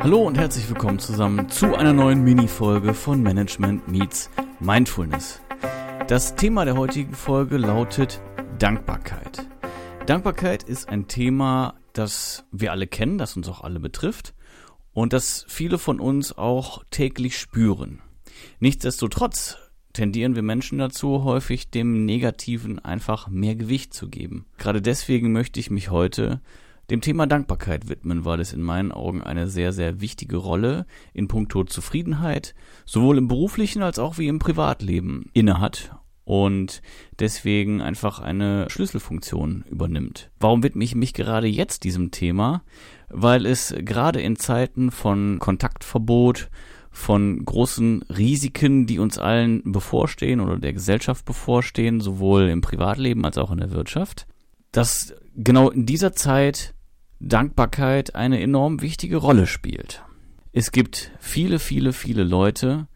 Hallo und herzlich willkommen zusammen zu einer neuen Mini-Folge von Management Meets Mindfulness. Das Thema der heutigen Folge lautet Dankbarkeit. Dankbarkeit ist ein Thema, das wir alle kennen, das uns auch alle betrifft und das viele von uns auch täglich spüren. Nichtsdestotrotz tendieren wir Menschen dazu, häufig dem Negativen einfach mehr Gewicht zu geben. Gerade deswegen möchte ich mich heute dem Thema Dankbarkeit widmen, weil es in meinen Augen eine sehr, sehr wichtige Rolle in puncto Zufriedenheit sowohl im beruflichen als auch wie im Privatleben innehat und deswegen einfach eine Schlüsselfunktion übernimmt. Warum widme ich mich gerade jetzt diesem Thema? Weil es gerade in Zeiten von Kontaktverbot, von großen Risiken, die uns allen bevorstehen oder der Gesellschaft bevorstehen, sowohl im Privatleben als auch in der Wirtschaft, dass genau in dieser Zeit Dankbarkeit eine enorm wichtige Rolle spielt. Es gibt viele Leute,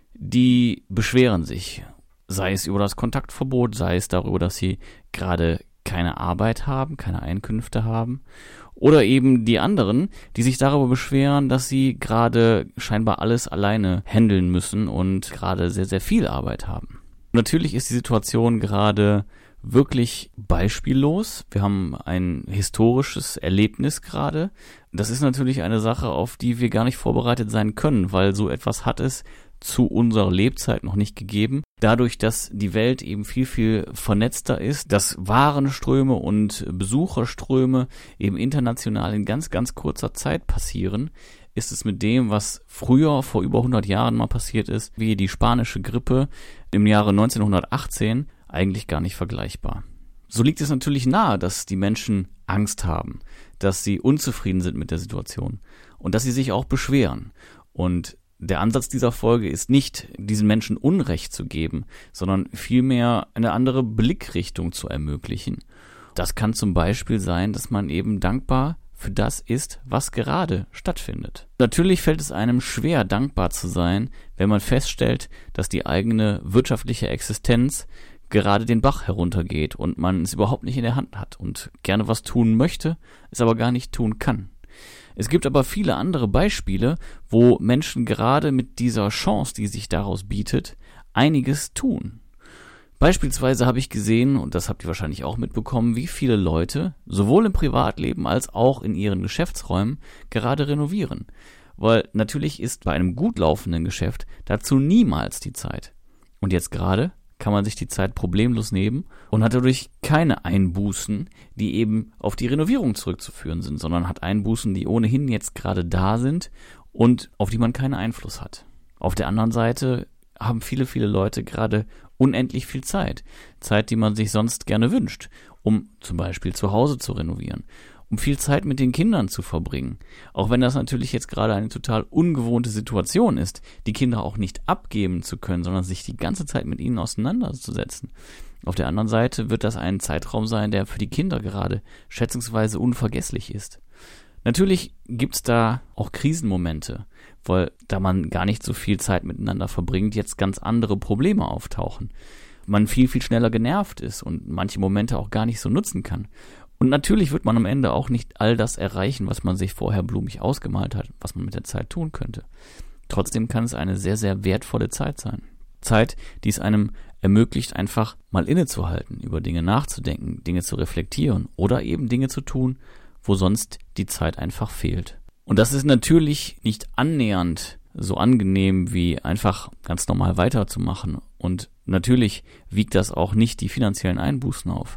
die beschweren sich, sei es über das Kontaktverbot, sei es darüber, dass sie gerade keine Arbeit haben, keine Einkünfte haben, oder eben die anderen, die sich darüber beschweren, dass sie gerade scheinbar alles alleine handeln müssen und gerade sehr, sehr viel Arbeit haben. Natürlich ist die Situation gerade wirklich beispiellos. Wir haben ein historisches Erlebnis gerade. Das ist natürlich eine Sache, auf die wir gar nicht vorbereitet sein können, weil so etwas hat es zu unserer Lebzeit noch nicht gegeben. Dadurch, dass die Welt eben viel vernetzter ist, dass Warenströme und Besucherströme eben international in ganz kurzer Zeit passieren, ist es mit dem, was früher vor über 100 Jahren mal passiert ist, wie die spanische Grippe im Jahre 1918, eigentlich gar nicht vergleichbar. So liegt es natürlich nahe, dass die Menschen Angst haben, dass sie unzufrieden sind mit der Situation und dass sie sich auch beschweren. Und der Ansatz dieser Folge ist nicht, diesen Menschen Unrecht zu geben, sondern vielmehr eine andere Blickrichtung zu ermöglichen. Das kann zum Beispiel sein, dass man eben dankbar für das ist, was gerade stattfindet. Natürlich fällt es einem schwer, dankbar zu sein, wenn man feststellt, dass die eigene wirtschaftliche Existenz gerade den Bach heruntergeht und man es überhaupt nicht in der Hand hat und gerne was tun möchte, es aber gar nicht tun kann. Es gibt aber viele andere Beispiele, wo Menschen gerade mit dieser Chance, die sich daraus bietet, einiges tun. Beispielsweise habe ich gesehen, und das habt ihr wahrscheinlich auch mitbekommen, wie viele Leute, sowohl im Privatleben als auch in ihren Geschäftsräumen, gerade renovieren. Weil natürlich ist bei einem gut laufenden Geschäft dazu niemals die Zeit. Und jetzt gerade kann man sich die Zeit problemlos nehmen und hat dadurch keine Einbußen, die eben auf die Renovierung zurückzuführen sind, sondern hat Einbußen, die ohnehin jetzt gerade da sind und auf die man keinen Einfluss hat. Auf der anderen Seite haben viele Leute gerade unendlich viel Zeit. Zeit, die man sich sonst gerne wünscht, um zum Beispiel zu Hause zu renovieren, um viel Zeit mit den Kindern zu verbringen. Auch wenn das natürlich jetzt gerade eine total ungewohnte Situation ist, die Kinder auch nicht abgeben zu können, sondern sich die ganze Zeit mit ihnen auseinanderzusetzen. Auf der anderen Seite wird das ein Zeitraum sein, der für die Kinder gerade schätzungsweise unvergesslich ist. Natürlich gibt's da auch Krisenmomente, weil da man gar nicht so viel Zeit miteinander verbringt, jetzt ganz andere Probleme auftauchen. Man viel schneller genervt ist und manche Momente auch gar nicht so nutzen kann. Und natürlich wird man am Ende auch nicht all das erreichen, was man sich vorher blumig ausgemalt hat, was man mit der Zeit tun könnte. Trotzdem kann es eine sehr, sehr wertvolle Zeit sein. Zeit, die es einem ermöglicht, einfach mal innezuhalten, über Dinge nachzudenken, Dinge zu reflektieren oder eben Dinge zu tun, wo sonst die Zeit einfach fehlt. Und das ist natürlich nicht annähernd so angenehm, wie einfach ganz normal weiterzumachen. Und natürlich wiegt das auch nicht die finanziellen Einbußen auf.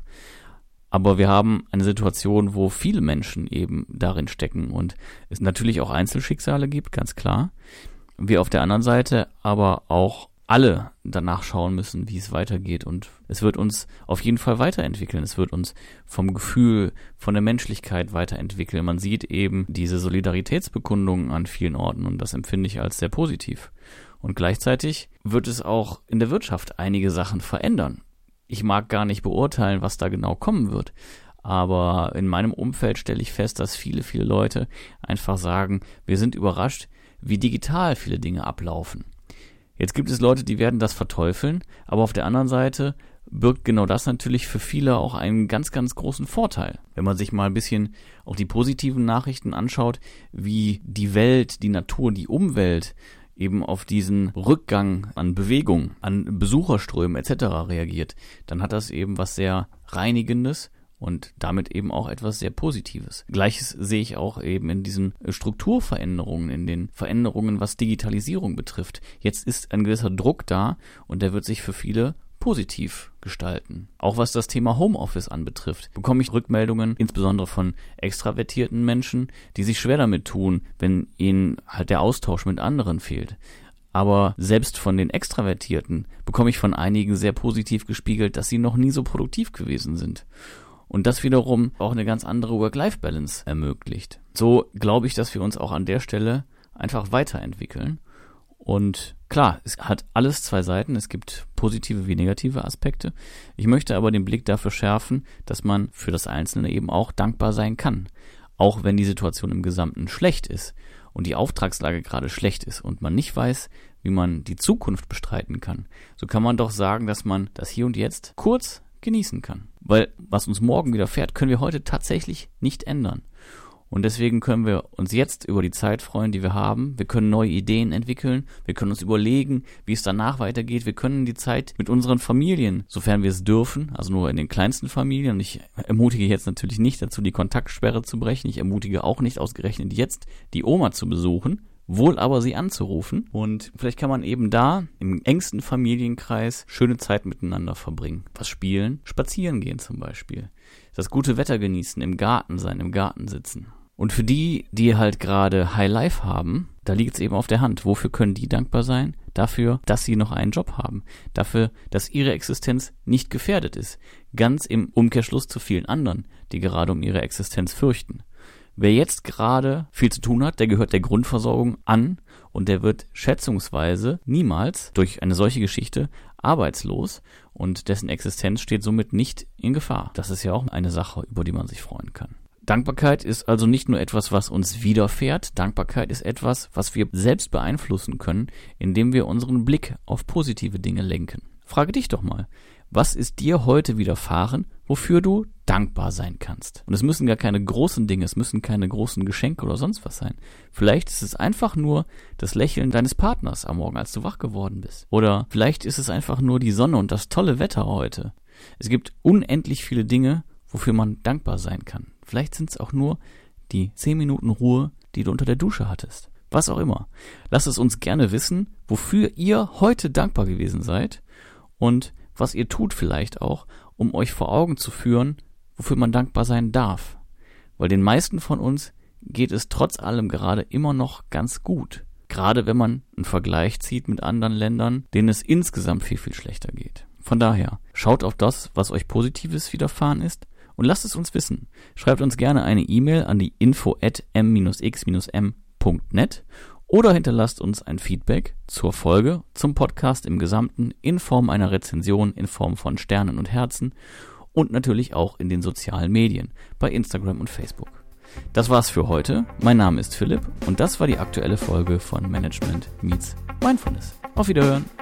Aber wir haben eine Situation, wo viele Menschen eben darin stecken und es natürlich auch Einzelschicksale gibt, ganz klar. Wir auf der anderen Seite aber auch alle danach schauen müssen, wie es weitergeht, und es wird uns auf jeden Fall weiterentwickeln. Es wird uns vom Gefühl, von der Menschlichkeit weiterentwickeln. Man sieht eben diese Solidaritätsbekundungen an vielen Orten und das empfinde ich als sehr positiv. Und gleichzeitig wird es auch in der Wirtschaft einige Sachen verändern. Ich mag gar nicht beurteilen, was da genau kommen wird, aber in meinem Umfeld stelle ich fest, dass viele Leute einfach sagen, wir sind überrascht, wie digital viele Dinge ablaufen. Jetzt gibt es Leute, die werden das verteufeln, aber auf der anderen Seite birgt genau das natürlich für viele auch einen ganz, ganz großen Vorteil. Wenn man sich mal ein bisschen auch die positiven Nachrichten anschaut, wie die Welt, die Natur, die Umwelt eben auf diesen Rückgang an Bewegung, an Besucherströmen etc. reagiert, dann hat das eben was sehr Reinigendes und damit eben auch etwas sehr Positives. Gleiches sehe ich auch eben in diesen Strukturveränderungen, in den Veränderungen, was Digitalisierung betrifft. Jetzt ist ein gewisser Druck da und der wird sich für viele positiv gestalten. Auch was das Thema Homeoffice anbetrifft, bekomme ich Rückmeldungen, insbesondere von extravertierten Menschen, die sich schwer damit tun, wenn ihnen halt der Austausch mit anderen fehlt. Aber selbst von den Extravertierten bekomme ich von einigen sehr positiv gespiegelt, dass sie noch nie so produktiv gewesen sind. Und das wiederum auch eine ganz andere Work-Life-Balance ermöglicht. So glaube ich, dass wir uns auch an der Stelle einfach weiterentwickeln. Und klar, es hat alles zwei Seiten. Es gibt positive wie negative Aspekte. Ich möchte aber den Blick dafür schärfen, dass man für das Einzelne eben auch dankbar sein kann. Auch wenn die Situation im Gesamten schlecht ist und die Auftragslage gerade schlecht ist und man nicht weiß, wie man die Zukunft bestreiten kann, so kann man doch sagen, dass man das Hier und Jetzt kurz genießen kann. Weil was uns morgen widerfährt, können wir heute tatsächlich nicht ändern. Und deswegen können wir uns jetzt über die Zeit freuen, die wir haben. Wir können neue Ideen entwickeln. Wir können uns überlegen, wie es danach weitergeht. Wir können die Zeit mit unseren Familien, sofern wir es dürfen, also nur in den kleinsten Familien. Und ich ermutige jetzt natürlich nicht dazu, die Kontaktsperre zu brechen. Ich ermutige auch nicht ausgerechnet jetzt, die Oma zu besuchen, wohl aber sie anzurufen. Und vielleicht kann man eben da im engsten Familienkreis schöne Zeit miteinander verbringen. Was spielen? Spazieren gehen zum Beispiel. Das gute Wetter genießen, im Garten sein, im Garten sitzen. Und für die, die halt gerade High Life haben, da liegt es eben auf der Hand. Wofür können die dankbar sein? Dafür, dass sie noch einen Job haben. Dafür, dass ihre Existenz nicht gefährdet ist. Ganz im Umkehrschluss zu vielen anderen, die gerade um ihre Existenz fürchten. Wer jetzt gerade viel zu tun hat, der gehört der Grundversorgung an und der wird schätzungsweise niemals durch eine solche Geschichte arbeitslos und dessen Existenz steht somit nicht in Gefahr. Das ist ja auch eine Sache, über die man sich freuen kann. Dankbarkeit ist also nicht nur etwas, was uns widerfährt. Dankbarkeit ist etwas, was wir selbst beeinflussen können, indem wir unseren Blick auf positive Dinge lenken. Frage dich doch mal, was ist dir heute widerfahren, wofür du dankbar sein kannst? Und es müssen gar keine großen Dinge, es müssen keine großen Geschenke oder sonst was sein. Vielleicht ist es einfach nur das Lächeln deines Partners am Morgen, als du wach geworden bist. Oder vielleicht ist es einfach nur die Sonne und das tolle Wetter heute. Es gibt unendlich viele Dinge, wofür man dankbar sein kann. Vielleicht sind es auch nur die 10 Minuten Ruhe, die du unter der Dusche hattest. Was auch immer. Lasst es uns gerne wissen, wofür ihr heute dankbar gewesen seid und was ihr tut vielleicht auch, um euch vor Augen zu führen, wofür man dankbar sein darf. Weil den meisten von uns geht es trotz allem gerade immer noch ganz gut. Gerade wenn man einen Vergleich zieht mit anderen Ländern, denen es insgesamt viel, viel schlechter geht. Von daher, schaut auf das, was euch Positives widerfahren ist und lasst es uns wissen. Schreibt uns gerne eine E-Mail an die info@m-x-m.net oder hinterlasst uns ein Feedback zur Folge, zum Podcast im Gesamten in Form einer Rezension, in Form von Sternen und Herzen und natürlich auch in den sozialen Medien, bei Instagram und Facebook. Das war's für heute. Mein Name ist Philipp und das war die aktuelle Folge von Management meets Mindfulness. Auf Wiederhören!